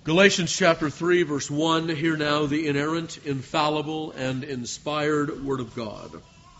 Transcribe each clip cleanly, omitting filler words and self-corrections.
Galatians chapter 3, verse 1, hear now the inerrant, infallible, and inspired Word of God.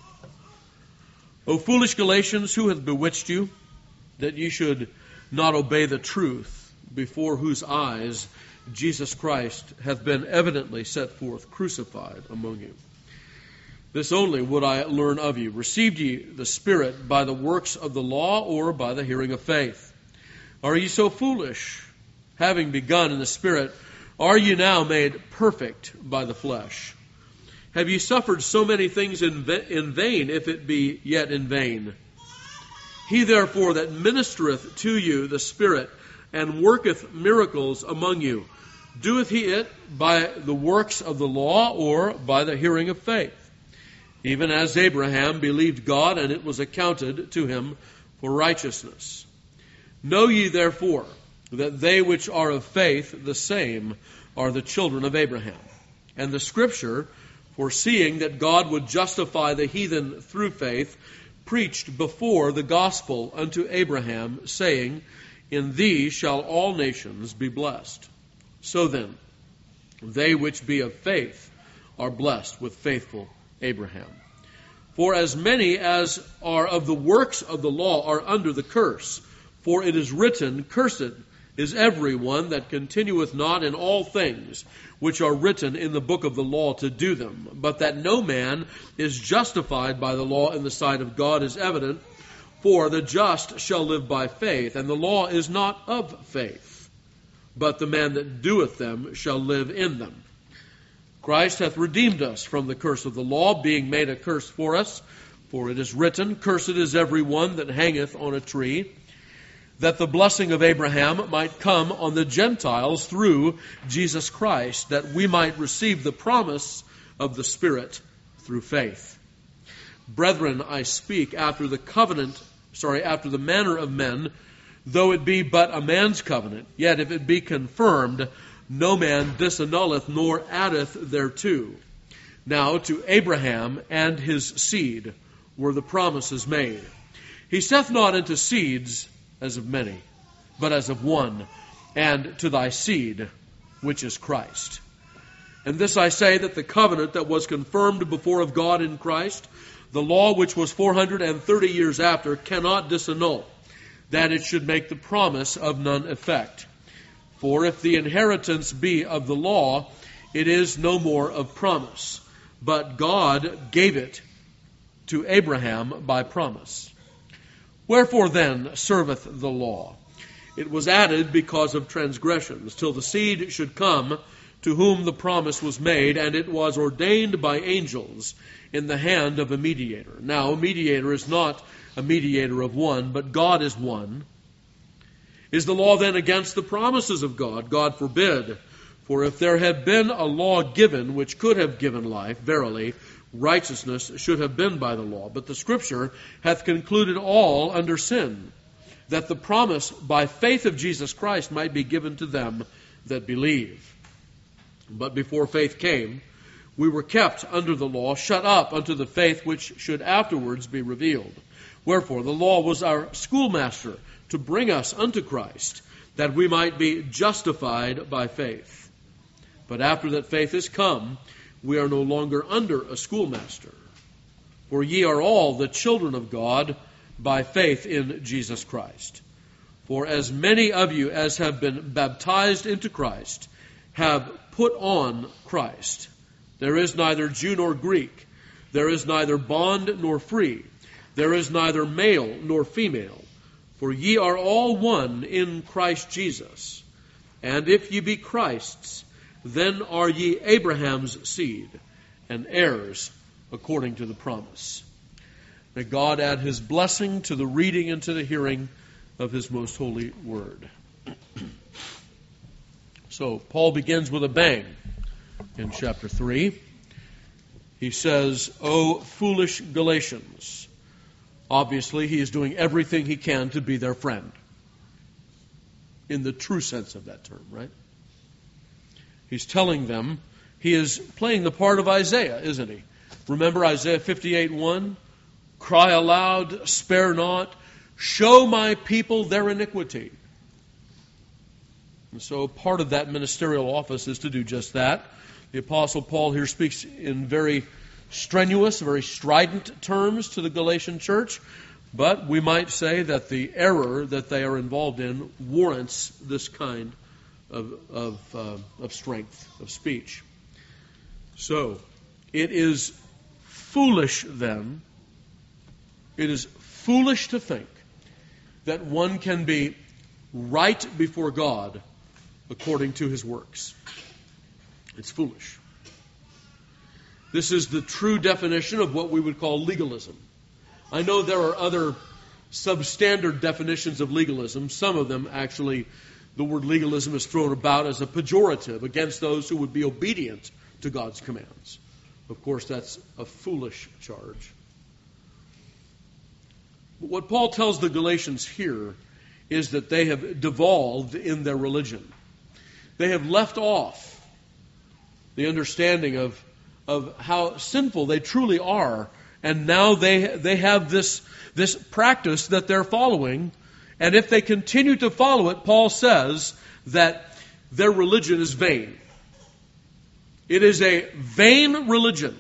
O foolish Galatians, who hath bewitched you, that ye should not obey the truth, before whose eyes Jesus Christ hath been evidently set forth crucified among you? This only would I learn of you. Received ye the Spirit by the works of the law, or by the hearing of faith? Are ye so foolish? Having begun in the Spirit, are ye now made perfect by the flesh? Have ye suffered so many things in vain, if it be yet in vain? He therefore that ministereth to you the Spirit, and worketh miracles among you, doeth he it by the works of the law, or by the hearing of faith? Even as Abraham believed God, and it was accounted to him for righteousness. Know ye therefore that they which are of faith, the same are the children of Abraham. And the Scripture, foreseeing that God would justify the heathen through faith, preached before the gospel unto Abraham, saying, In thee shall all nations be blessed. So then, they which be of faith are blessed with faithful Abraham. For as many as are of the works of the law are under the curse, for it is written, Cursed is every one that continueth not in all things which are written in the book of the law to do them. But that no man is justified by the law in the sight of God is evident, for the just shall live by faith, and the law is not of faith, but the man that doeth them shall live in them. Christ hath redeemed us from the curse of the law, being made a curse for us. For it is written, Cursed is every one that hangeth on a tree, that the blessing of Abraham might come on the Gentiles through Jesus Christ, that we might receive the promise of the Spirit through faith. Brethren, I speak after the manner of men, though it be but a man's covenant, yet if it be confirmed, no man disannulleth nor addeth thereto. Now to Abraham and his seed were the promises made. He saith not unto seeds as of many, but as of one, and to thy seed, which is Christ. And this I say, that the covenant that was confirmed before of God in Christ, the law which was 430 years after, cannot disannul, that it should make the promise of none effect. For if the inheritance be of the law, it is no more of promise, but God gave it to Abraham by promise. Wherefore then serveth the law? It was added because of transgressions, till the seed should come to whom the promise was made, and it was ordained by angels in the hand of a mediator. Now, a mediator is not a mediator of one, but God is one. Is the law then against the promises of God? God forbid. For if there had been a law given which could have given life, verily, righteousness should have been by the law. But the Scripture hath concluded all under sin, that the promise by faith of Jesus Christ might be given to them that believe. But before faith came, we were kept under the law, shut up unto the faith which should afterwards be revealed. Wherefore the law was our schoolmaster to bring us unto Christ, that we might be justified by faith. But after that faith is come, we are no longer under a schoolmaster. For ye are all the children of God by faith in Jesus Christ. For as many of you as have been baptized into Christ have put on Christ. There is neither Jew nor Greek. There is neither bond nor free. There is neither male nor female. For ye are all one in Christ Jesus. And if ye be Christ's, then are ye Abraham's seed, and heirs according to the promise. May God add his blessing to the reading and to the hearing of his most holy word. So, Paul begins with a bang in chapter 3. He says, O foolish Galatians. Obviously, he is doing everything he can to be their friend. In the true sense of that term, right? He's telling them, he is playing the part of Isaiah, isn't he? Remember Isaiah 58:1? Cry aloud, spare not, show my people their iniquity. And so part of that ministerial office is to do just that. The Apostle Paul here speaks in very strenuous, very strident terms to the Galatian church, but we might say that the error that they are involved in warrants this kind of strength of speech. So, it is foolish then, it is foolish to think that one can be right before God according to his works. It's foolish. This is the true definition of what we would call legalism. I know there are other substandard definitions of legalism. Some of them actually, the word legalism is thrown about as a pejorative against those who would be obedient to God's commands. Of course, that's a foolish charge. But what Paul tells the Galatians here is that they have devolved in their religion. They have left off the understanding of how sinful they truly are, and now they have this practice that they're following, and if they continue to follow it, Paul says that their religion is vain. It is a vain religion.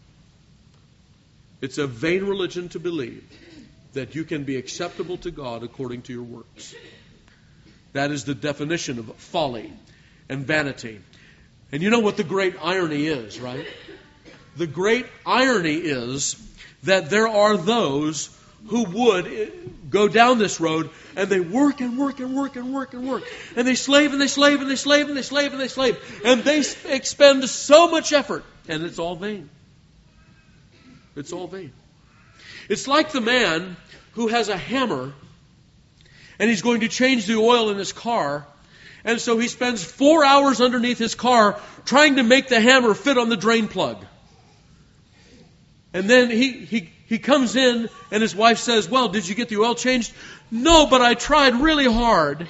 It's a vain religion to believe that you can be acceptable to God according to your works. That is the definition of folly and vanity. And you know what the great irony is, right? The great irony is that there are those who would go down this road and they work and work and work and work and work. And they slave and they slave and they slave and they slave and they slave. And they expend so much effort. And it's all vain. It's all vain. It's like the man who has a hammer and he's going to change the oil in his car. And so he spends 4 hours underneath his car trying to make the hammer fit on the drain plug. And then he comes in and his wife says, "Well, did you get the oil changed?" "No, but I tried really hard."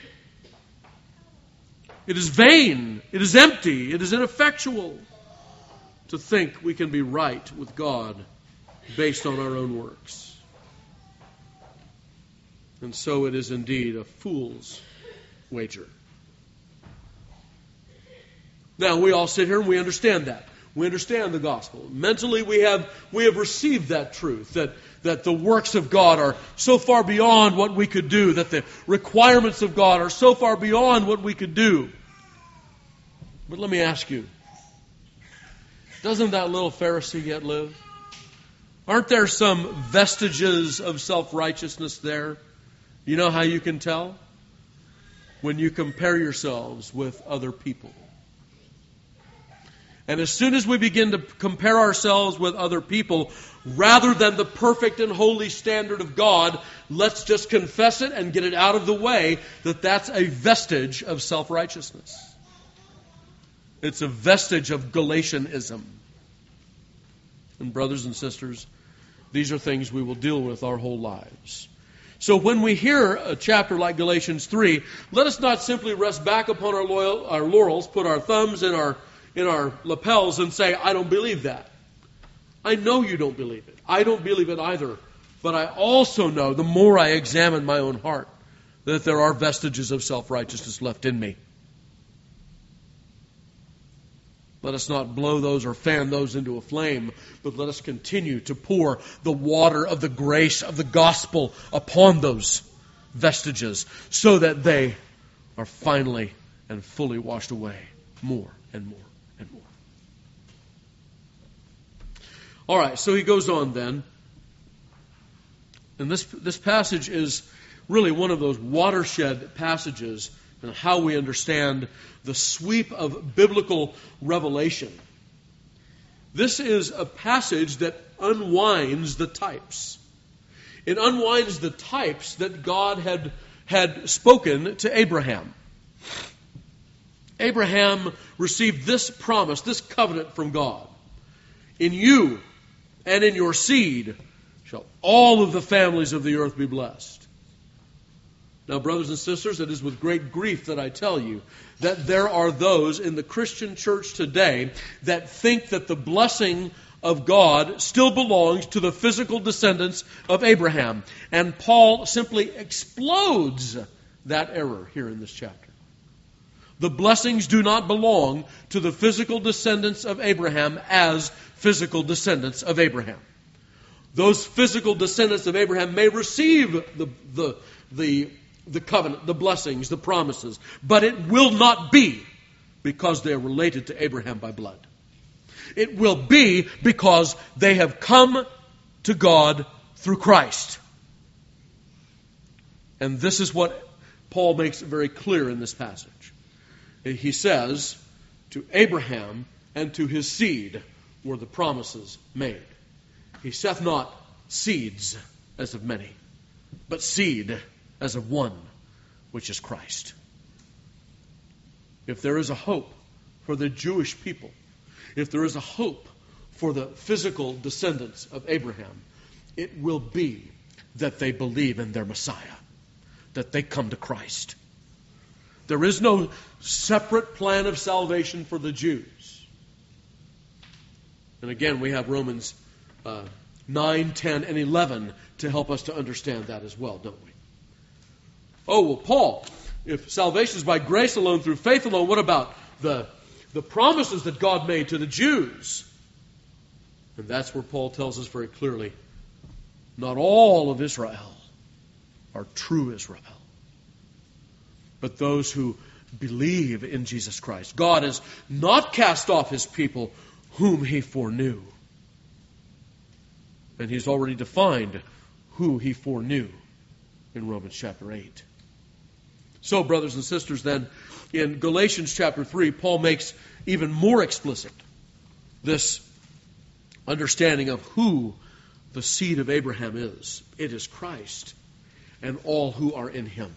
It is vain. It is empty. It is ineffectual to think we can be right with God based on our own works. And so it is indeed a fool's wager. Now, we all sit here and we understand that. We understand the gospel. Mentally, we have received that truth, that the works of God are so far beyond what we could do, that the requirements of God are so far beyond what we could do. But let me ask you, doesn't that little Pharisee yet live? Aren't there some vestiges of self-righteousness there? You know how you can tell? When you compare yourselves with other people. And as soon as we begin to compare ourselves with other people, rather than the perfect and holy standard of God, let's just confess it and get it out of the way that that's a vestige of self-righteousness. It's a vestige of Galatianism. And brothers and sisters, these are things we will deal with our whole lives. So when we hear a chapter like Galatians 3, let us not simply rest back upon our laurels, put our thumbs in our lapels and say, "I don't believe that." I know you don't believe it. I don't believe it either. But I also know, the more I examine my own heart, that there are vestiges of self-righteousness left in me. Let us not blow those or fan those into a flame, but let us continue to pour the water of the grace of the gospel upon those vestiges so that they are finally and fully washed away more and more and more. All right, so he goes on then. And this passage is really one of those watershed passages in how we understand the sweep of biblical revelation. This is a passage that unwinds the types. It unwinds the types that God had spoken to Abraham. Abraham received this promise, this covenant from God. In you and in your seed shall all of the families of the earth be blessed. Now, brothers and sisters, it is with great grief that I tell you that there are those in the Christian church today that think that the blessing of God still belongs to the physical descendants of Abraham. And Paul simply explodes that error here in this chapter. The blessings do not belong to the physical descendants of Abraham as physical descendants of Abraham. Those physical descendants of Abraham may receive the covenant, the blessings, the promises, but it will not be because they are related to Abraham by blood. It will be because they have come to God through Christ. And this is what Paul makes very clear in this passage. He says, to Abraham and to his seed were the promises made. He saith not seeds as of many, but seed as of one, which is Christ. If there is a hope for the Jewish people, if there is a hope for the physical descendants of Abraham, it will be that they believe in their Messiah, that they come to Christ. There is no separate plan of salvation for the Jews. And again, we have Romans 9, 10, and 11 to help us to understand that as well, don't we? Oh, well, Paul, if salvation is by grace alone, through faith alone, what about the promises that God made to the Jews? And that's where Paul tells us very clearly, not all of Israel are true Israel, but those who believe in Jesus Christ. God has not cast off his people whom he foreknew. And he's already defined who he foreknew in Romans chapter 8. So, brothers and sisters, then, in Galatians chapter 3, Paul makes even more explicit this understanding of who the seed of Abraham is. It is Christ and all who are in him.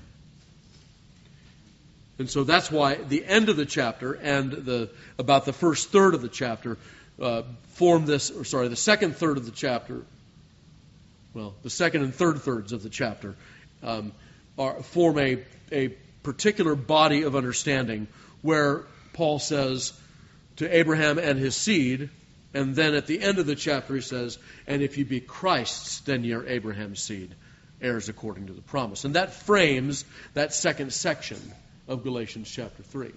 And so that's why the end of the chapter and about the first third of the chapter the second third of the chapter, the second and third thirds of the chapter form a particular body of understanding where Paul says to Abraham and his seed, and then at the end of the chapter he says, and if you be Christ's, then ye are Abraham's seed, heirs according to the promise. And that frames that second section of Galatians chapter 3.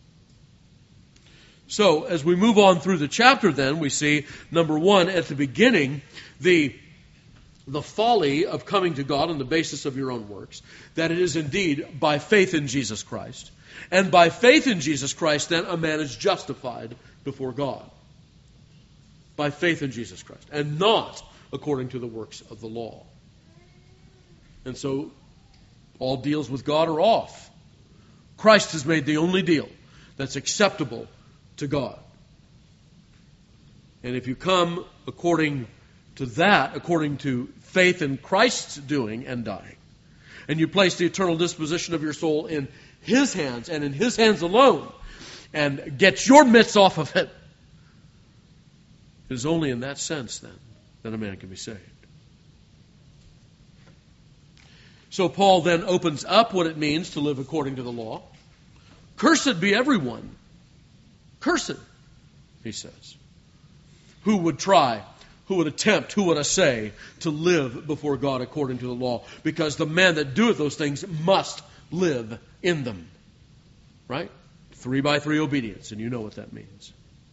So, as we move on through the chapter then, we see, number one, at the beginning, the folly of coming to God on the basis of your own works, that it is indeed by faith in Jesus Christ. And by faith in Jesus Christ, then, a man is justified before God. By faith in Jesus Christ, and not according to the works of the law. And so, all deals with God are off. Christ has made the only deal that's acceptable to God. And if you come according to that, according to faith in Christ's doing and dying, and you place the eternal disposition of your soul in his hands and in his hands alone, and get your mitts off of it, it is only in that sense then that a man can be saved. So Paul then opens up what it means to live according to the law. Cursed be everyone. Cursed, he says, who would try, who would attempt, who would essay to live before God according to the law. Because the man that doeth those things must live in them. Right? 3x3 obedience, and you know what that means.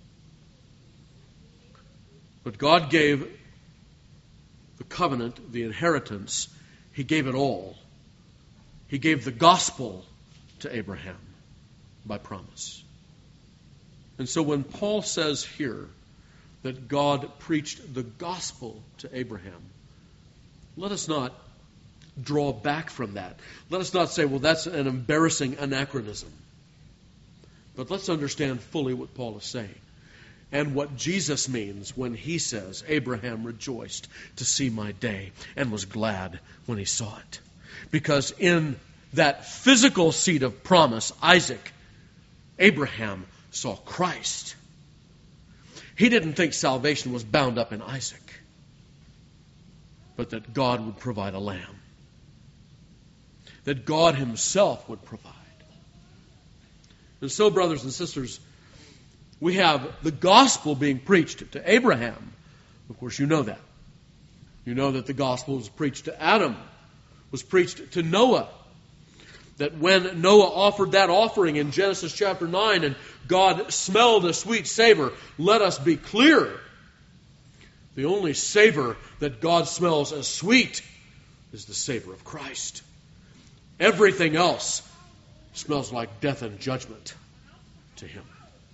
But God gave the covenant, the inheritance, he gave it all. He gave the gospel to Abraham by promise. And so when Paul says here that God preached the gospel to Abraham, let us not draw back from that. Let us not say, well, that's an embarrassing anachronism. But let's understand fully what Paul is saying and what Jesus means when he says, Abraham rejoiced to see my day and was glad when he saw it. Because in that physical seed of promise, Isaac, Abraham saw Christ. He didn't think salvation was bound up in Isaac, but that God would provide a lamb. That God himself would provide. And so, brothers and sisters, we have the gospel being preached to Abraham. Of course, you know that. You know that the gospel was preached to Adam, was preached to Noah. that when Noah offered that offering in Genesis chapter 9 and God smelled a sweet savor, let us be clear. The only savor that God smells as sweet is the savor of Christ. Everything else smells like death and judgment to Him.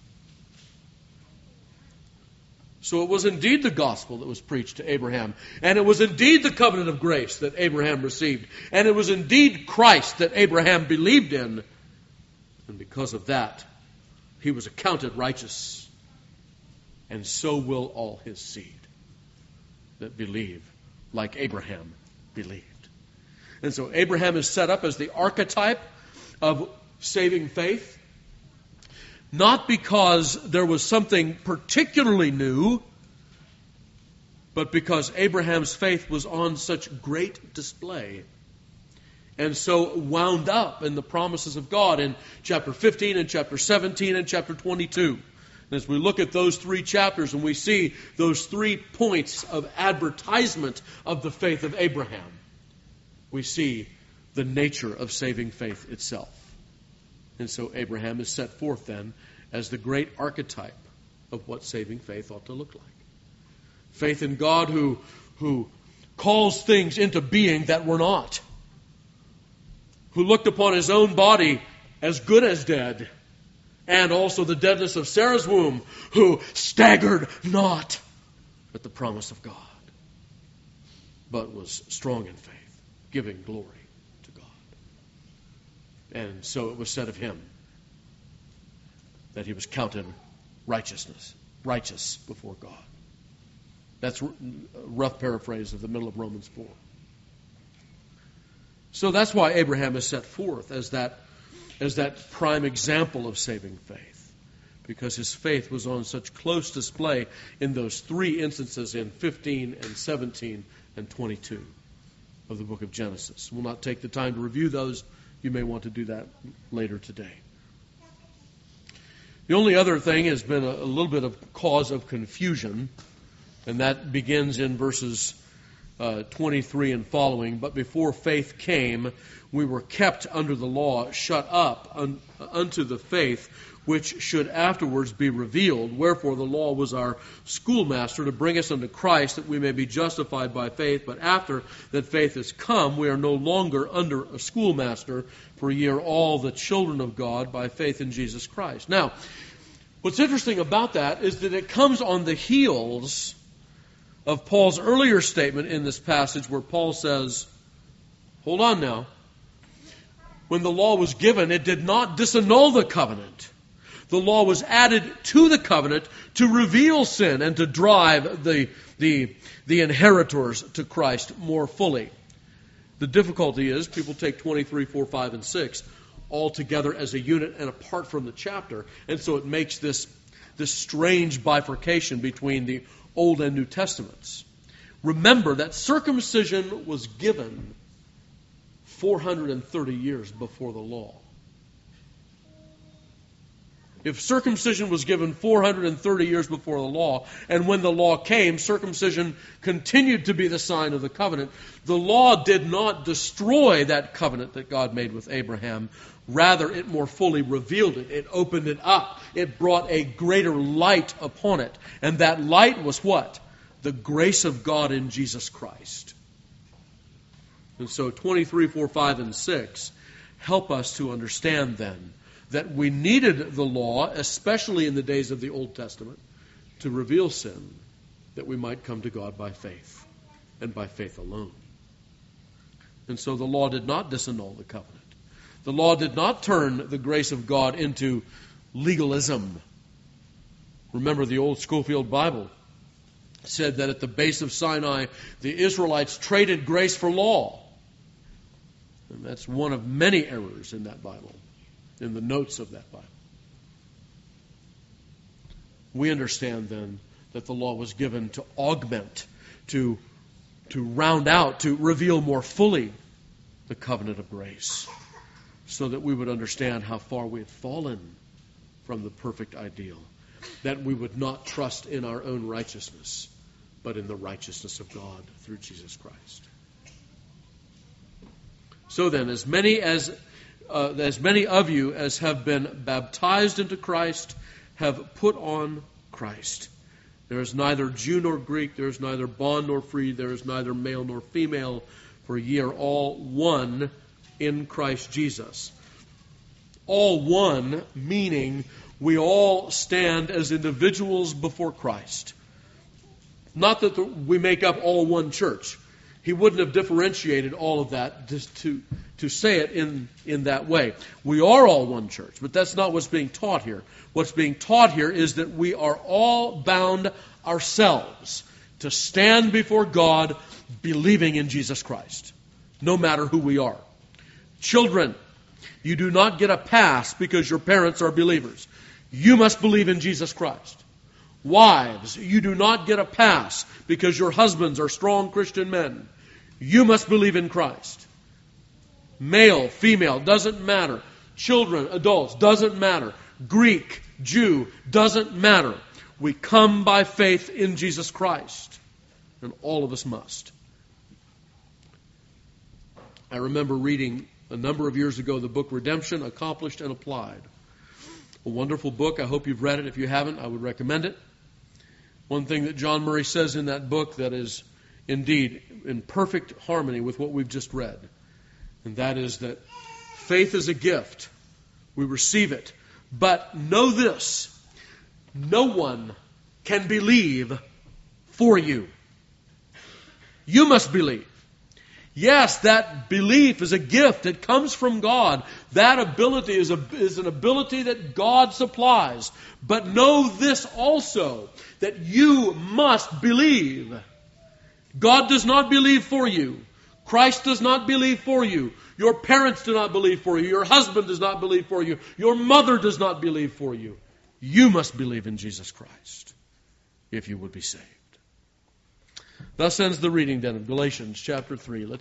So it was indeed the gospel that was preached to Abraham. And it was indeed the covenant of grace that Abraham received. And it was indeed Christ that Abraham believed in. And because of that, he was accounted righteous. And so will all his seed that believe like Abraham believed. And so Abraham is set up as the archetype of saving faith. Not because there was something particularly new, but because Abraham's faith was on such great display and so wound up in the promises of God in chapter 15 and chapter 17 and chapter 22. And as we look at those three chapters and we see those 3 points of advertisement of the faith of Abraham, we see the nature of saving faith itself. And so Abraham is set forth then as the great archetype of what saving faith ought to look like. Faith in God who calls things into being that were not. Who looked upon his own body as good as dead. And also the deadness of Sarah's womb. Who staggered not at the promise of God. But was strong in faith. Giving glory to God. And so it was said of him that he was counted righteous before God. That's a rough paraphrase of the middle of Romans 4. So that's why Abraham is set forth as that prime example of saving faith. Because his faith was on such close display in those 3 instances in 15 and 17 and 22 of the book of Genesis. We'll not take the time to review those. You may want to do that later today. The only other thing has been a little bit of cause of confusion, and that begins in verses 23 and following. But before faith came, we were kept under the law, shut up unto the faith which should afterwards be revealed. Wherefore the law was our schoolmaster to bring us unto Christ, that we may be justified by faith. But after that faith is come, we are no longer under a schoolmaster, for ye are all the children of God by faith in Jesus Christ. Now, what's interesting about that is that it comes on the heels of Paul's earlier statement in this passage where Paul says, hold on now, when the law was given, it did not disannul the covenant. The law was added to the covenant to reveal sin and to drive the inheritors to Christ more fully. The difficulty is people take 23, 4, 5, and 6 all together as a unit and apart from the chapter. And so it makes this strange bifurcation between the Old and New Testaments. Remember that circumcision was given 430 years before the law. If circumcision was given 430 years before the law, and when the law came, circumcision continued to be the sign of the covenant, the law did not destroy that covenant that God made with Abraham. Rather, it more fully revealed it. It opened it up. It brought a greater light upon it. And that light was what? The grace of God in Jesus Christ. And so 23, 4, 5, and 6 help us to understand then that we needed the law, especially in the days of the Old Testament, to reveal sin, that we might come to God by faith, and by faith alone. And so the law did not disannul the covenant. The law did not turn the grace of God into legalism. Remember, the old Schofield Bible said that at the base of Sinai, the Israelites traded grace for law. And that's one of many errors in that Bible, in the notes of that Bible. We understand then that the law was given to augment, to round out, to reveal more fully the covenant of grace, so that we would understand how far we had fallen from the perfect ideal, that we would not trust in our own righteousness, but in the righteousness of God through Jesus Christ. So then, as many as as many of you as have been baptized into Christ have put on Christ. There is neither Jew nor Greek, there is neither bond nor free, there is neither male nor female, for ye are all one in Christ Jesus. All one, meaning we all stand as individuals before Christ. Not that we make up all one church. He wouldn't have differentiated all of that just to say it in that way. We are all one church, but that's not what's being taught here. What's being taught here is that we are all bound ourselves to stand before God believing in Jesus Christ, no matter who we are. Children, you do not get a pass because your parents are believers. You must believe in Jesus Christ. Wives, you do not get a pass because your husbands are strong Christian men. You must believe in Christ. Male, female, doesn't matter. Children, adults, doesn't matter. Greek, Jew, doesn't matter. We come by faith in Jesus Christ. And all of us must. I remember reading a number of years ago the book Redemption, Accomplished and Applied. A wonderful book. I hope you've read it. If you haven't, I would recommend it. One thing that John Murray says in that book that is indeed in perfect harmony with what we've just read, and that is that faith is a gift. We receive it. But know this, no one can believe for you. You must believe. Yes, that belief is a gift. It comes from God. That ability is an ability that God supplies. But know this also, that you must believe. God does not believe for you. Christ does not believe for you. Your parents do not believe for you. Your husband does not believe for you. Your mother does not believe for you. You must believe in Jesus Christ if you would be saved. Thus ends the reading then of Galatians chapter 3.